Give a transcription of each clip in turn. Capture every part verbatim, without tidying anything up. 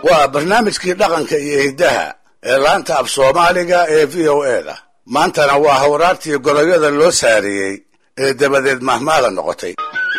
waa barnaamijkii dhaqanka iyo hiddaha ee laanta af soomaaliga ee v o e da maantana waa hawraartii goroyada loo saariyey ee dabadeed mahmaada noqotay.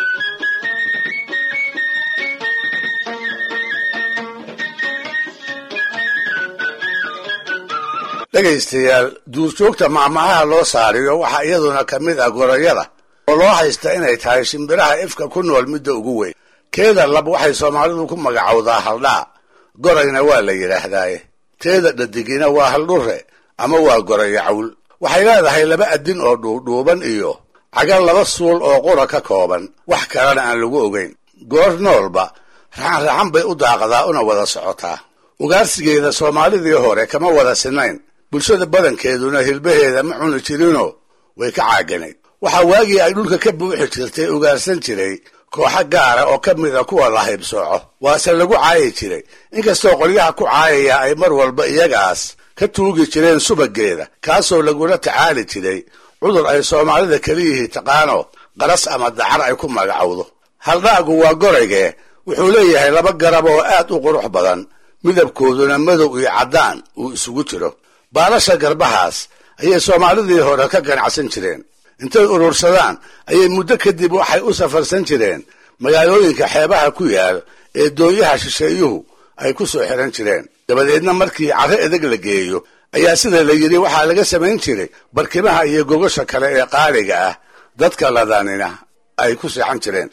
dhegaystayaal duurjoogta mahmahaha loo saariyo waxaa iyaduna ka mid ah goroyada oo loo haysta inay tahay shimbiraha ifka ku nool midda ugu weyn. keeda lab waxay soomaalidu ku magacowdaa haldhaa, gorayna waa la yidhaahdaaye. teeda dhadigina waa haldhure ama waa goroyo cawl. waxay leedahay laba adin oo dhuudhuuban iyo cagal laba suul oo qura ka kooban, wax kalena aan lagu ogayn. goor noolba raxan-raxan bay u daaqdaa una wada socotaa. ugaarsigeeda soomaalidii hore kama wada sinayn, bulshada badankeeduna hilbaheeda ma cuni jirinoo way ka caaganayd. waxaa waagii ay dhulka ka buuxi jirtay ugaarsan jiray kooxa gaara oo ka mida kuwa la haybsooco, waase lagu caayi jiray, inkastoo qolyaha ku caayaya ay mar walba iyagaas ka tuugi jireen subageeda, kaasoo lagula tacaali jiray cudur ay soomaalida keliyihii taqaano qaras ama dacar ay ku magacowdo. haldhaagu waa goraygee wuxuu leeyahay laba garab oo aad u qurux badan, midabkooduna madow iyo caddaan uu isugu jiro. baalasha garbahaas ayay soomaalidii hore ka ganacsan jireen. intay urursadaan ayay muddo kadib waxay u safarsan jireen magaalooyinka xeebaha ku yaal ee doonyaha shisheeyuhu ay ku soo xiran jireen. dabadeedna markii carro edeg la geeyo ayaa sida la yidhi waxaa laga samayn jiray barkimaha iyo gogosha kale ee qaaliga ah, dadka ladanina ay ku seexan jireen.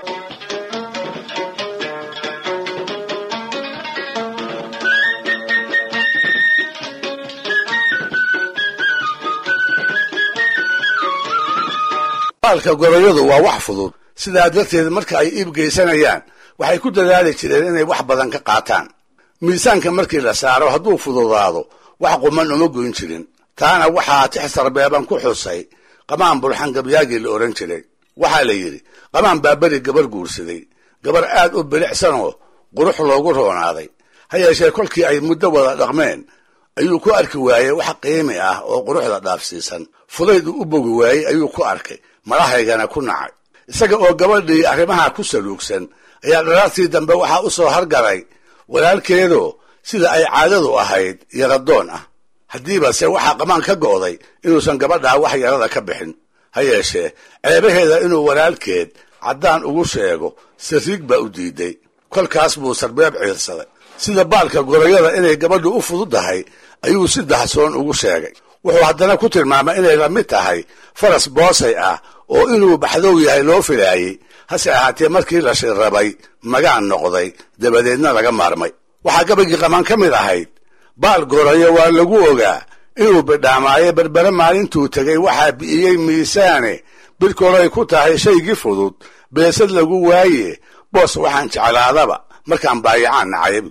baalka goroyadu waa wax fudud, sidaa darteed marka ay iib geysanayaan waxay ku dadaali jireen inay wax badan ka qaataan. miisaanka markii la saaro hadduu fududaado wax quman uma goyn jirin. taana waxaa tix sarbeeban ku xusay qamaan bulxan gabyaagii la odhan jiray. waxaa la yidhi qamaan baa beri gabar guursaday, gabar aad u bilicsanoo qurux loogu roonaaday. ha yeeshee kolkii ay muddo wada dhaqmeen ayuu ku arki waayey wax qiimi ah oo quruxda dhaafsiisan. fudayduu u bogi waayey ayuu ku arkay, madahaygana ku nacay. isaga oo gabadhii arrimaha ku saluugsan ayaa dharaartii dambe waxaa u soo hargaray walaalkeedoo sida ay caadadu ahayd yaradoon ah. haddiibase waxaa qamaan ka go'day inuusan gabadhaa wax yarada ka bixin. ha yeeshee ceebaheeda inuu walaalkeed caddaan ugu sheego sariig baa u diiday. kolkaas buu sarbeeb ciirsaday. sida baalka goroyada inay gabadhu u fududdahay ayuu si dahsoon ugu sheegay. wuxuu haddana ku tilmaamay inay la mid tahay faras boosay ah oo inuu baxdow yahay loo filaayey, hase ahaatee markii la shirrabay magaan noqday, dabadeedna laga maarmay. waxaa gabagii qamaan ka mid ahayd baal goroyo waa lagu ogaa inuu bidhaamaayo berbere maalintuu tegay waxaa bi'iyey miisaane, bidhkolay ku tahay shaygii fudud beesad lagu waaye, boos waxaan jeclaadaba markaan baayacaan nacayb.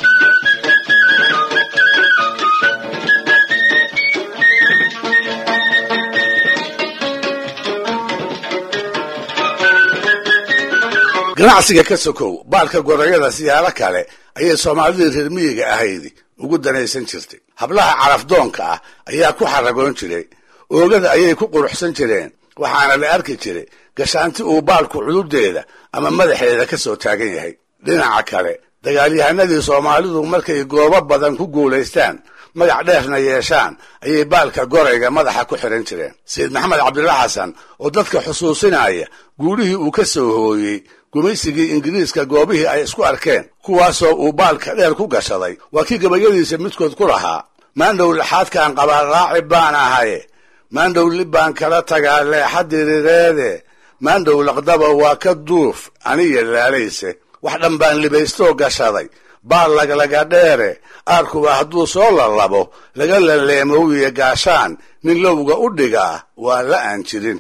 ganacsiga ka sokow baalka goroyada siyaalo kale ayay soomaalidii reer miyiga ahaydi ugu danaysan jirtay. hablaha carafdoonka ah ayaa ku xaragoon jiray, oogada ayay ku quruxsan jireen, waxaana la arki jiray gashaanti uu baalku cududeeda ama madaxeeda ka soo taagan yahay. dhinaca kale dagaalyahanadii soomaalidu markay goobo badan ku guulaystaan magac dheerna yeeshaan ayay baalka gorayga madaxa ku xiran jireen. sayid maxamed cabdilla xasan oo dadka xusuusinaya guulihii uu ka soo hooyey gumaysigii ingiriiska goobihii ay isku arkeen, kuwaasoo uu baalka dheer ku gashaday, waa kii gabayadiisa midkood ku lahaa: maandhow laxaadkaan qabaa raaci baan ahaye, maandhow libbaan kala tagaa leexa dirireede, maandhow laqdaba waa ka duuf aniya laalayse, wax dhan baan libaystoo gashaday baal laglaga dheere, aarkuba hadduu soo lalabo laga laleemoowiye gaashaan, nin lowga u dhigaa waa la aan jirin.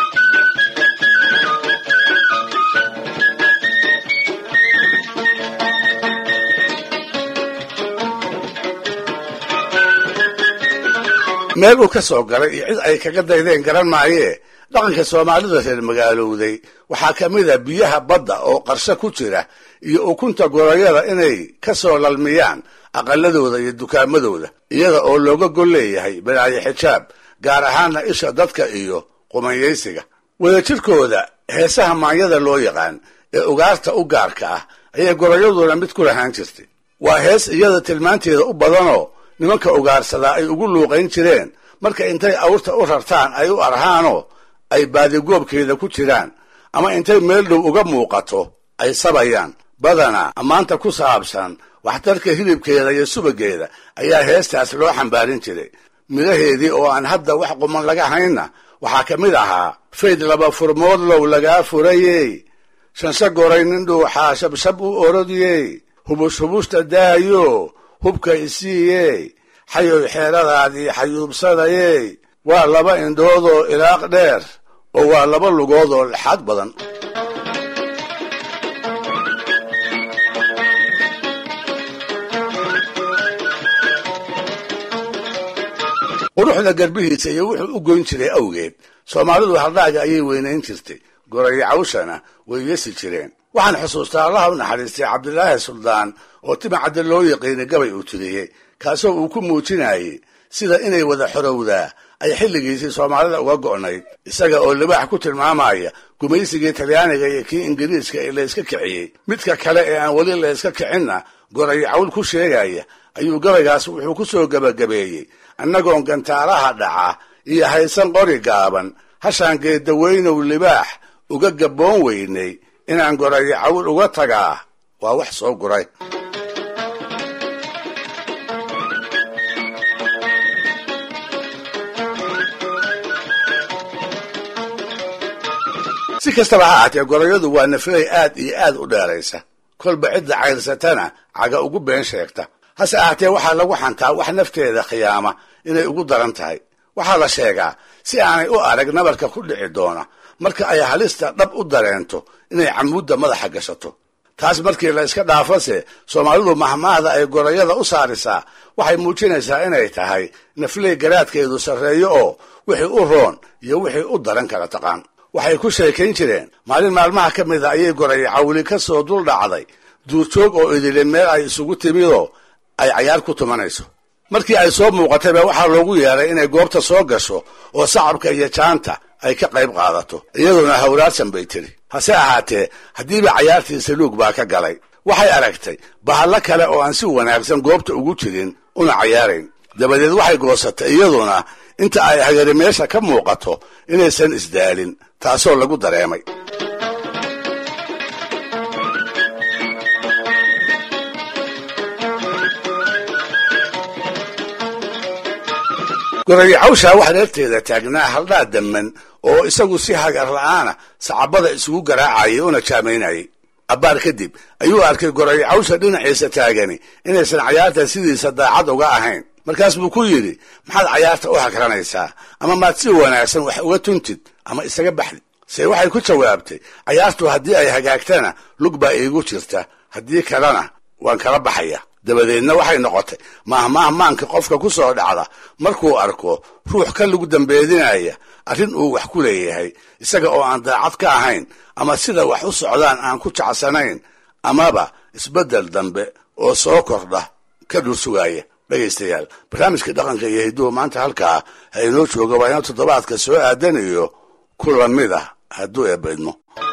meel uu ka soo galay iyo cid ay kaga daydeen garan maayee, dhaqanka soomaalida reer magaalowday waxaa ka mid a biyaha badda oo qarsho ku jira iyo ukunta goroyada inay ka soo lalmiyaan aqaladooda iyo dukaamadooda, iyada oo looga gol leeyahay balaayo xijaab, gaar ahaanna isha dadka iyo qumanyaysiga. wadajirkooda heesaha maanyada loo yaqaan ee ugaarta u gaarka ah ayay goroyaduna mid ku lahaan jirtay. waa hees iyada tilmaanteeda u badanoo nimanka ugaarsadaa ay ugu luuqayn jireen marka intay awrta u rartaan ay u arhaanoo ay baadigoobkeeda ku jiraan ama intay meel dhow uga muuqato ay sabayaan. badanaa ammaanta ku saabsan waxtarka hilibkeeda iyo subageeda ayaa heestaas loo xambaarin jiray. midhaheedii oo aan hadda wax quman laga haynna waxaa ka mid ahaa fayd laba furmood low lagaa furayey, shansha goray nin dhuuxaa shabshab u orodiyey, hubush hubushta daayo hubka isiiyey, xayoy xeeradaadii xayuubsadayey, waa laba indhoodoo ilaaq dheer oo waa laba lugoodoo lexaad badan. quruxda garbihiisa iyo wuxuu u goyn jiray awgeed soomaalidu haldhaaga ayay weynayn jirtay, gorayo cawshana way yesi jireen. waxaan xusuustaa allaha u naxariistay cabdilaahi suldaan oo timacadda loo yaqiinay gabay uu tiriyey, kaasoo uu ku muujinayey sida inay wada xorowdaa ay xilligiisii soomaalida uga go'nayd, isaga oo libaax ku tilmaamaya gumaysigii talyaaniga iyo kii ingiriiska ee layska kiciyey. midka kale ee aan weli layska kicinna gorayo cawl ku sheegaya ayuu gabaygaas wuxuu ku soo gebagabeeyey, annagoon gantaalaha dhaca iyo haysan qori gaaban hashaan geedaweynow libaax uga gabboon weynay, inaan gorayo cawl uga tagaa waa wax soo guray. si kastaba ha ahaatee gorayadu waa naflay aad iyo aad u dheeraysa, kolba cidda cayrsatana caga ugu been sheegta. hase ahaatee waxaa lagu xantaa wax nafteeda khiyaama inay ugu daran tahay. waxaa la sheegaa si aanay u arag nabarka ku dhici doona marka ay halista dhab u dareento inay camuudda madaxa gashato. taas markii la iska dhaafase soomaalidu mahmaahda ay gorayada u saarisaa waxay muujinaysaa inay tahay nafley garaadkeedu sarreeyo oo wixii u roon iyo wixii u daran kala taqaan. waxay ku sheekayn jireen maalin maalmaha ka mida ayay gorayo cawli ka soo dul dhacday duurjoog oo idile meel ay isugu timidoo ay cayaar ku tumanayso. markii ay soo muuqatayba waxaa loogu yeeray inay goobta soo gasho oo sacabka iyo jaanta ay ka qayb qaadato, iyaduna hawraarsan bay tiri. hase ahaatee haddiiba cayaartii saluug baa ka galay. waxay aragtay bahallo kale oo aan si wanaagsan goobta ugu jirin una cayaarayn. dabadeed waxay goosatay iyaduna inta ay hagari meesha ka muuqato inaysan isdaalin, taasoo lagu dareemay. gorayo cawshaa wax reerteeda taagnaa haldhaa damman oo isagu si hagar la'aana sacabada isugu garaacayay una jaamaynayay. abbaar kadib ayuu arkay gorayo cawsha dhinaciisa taagani inaysan cayaarta sidiisa daacad uga ahayn. markaas buu ku yidhi, maxaad cayaarta u hakranaysaa? ama maad si wanaagsan wax uga tuntid ama isaga baxdi? se waxay ku jawaabtay, cayaartu haddii ay hagaagtana lug baa iigu jirta, haddii kalena waan kala baxaya. dabadeedna waxay noqotay mahmaah maanka qofka ku soo dhacda markuu arko ruux ka lagu dambeedinaya arrin uu wax ku leeyahay, isaga oo aan daacad ka ahayn ama sida wax u socdaan aan ku jecsanayn, amaba isbeddel dambe oo soo kordha ka dhul sugaaya. dhegaystayaal, barnaamijka dhaqanka iyo hidduhu maanta halkaa ha inoo jooga waa inuu toddobaadka soo aadanayo ku lamid ah hadduu eebba idmo.